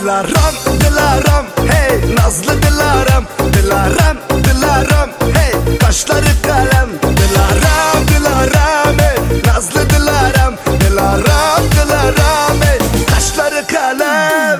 Dilaram, Dilaram, hey nazlı Dilaram. Dilaram, Dilaram, hey kaşları kalem. Dilaram, Dilaram, hey nazlı Dilaram. Dilaram, Dilaram, hey kaşları kalem.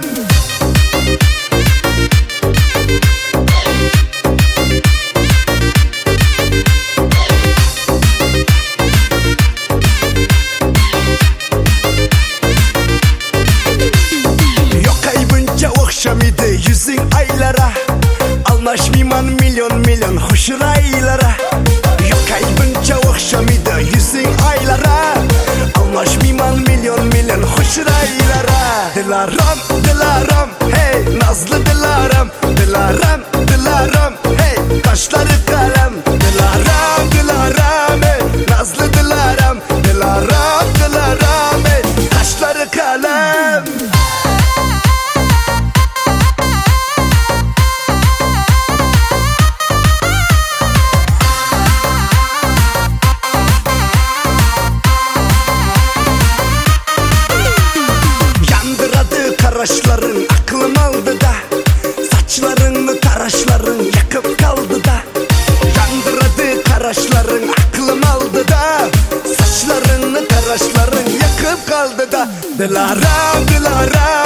Yüzün aylara almışmıyman milyon milyon hoş raylara. Yok aybınca okşamıydı yüzün aylara almışmıyman milyon milyon hoş raylara. Dilaram, Dilaram, hey nazlı Dilaram. Dilaram, Dilaram, hey kaşları kalem. Dilaram, Dilaram, hey nazlı Dilaram. Dilaram, Dilaram, hey kaşları kalem. Kaşların aklım aldı da saçlarını taraşların yakıp kaldı da. Yandırdı karaşların aklım aldı da saçlarını taraşların yakıp kaldı da. Dilaram, Dilaram.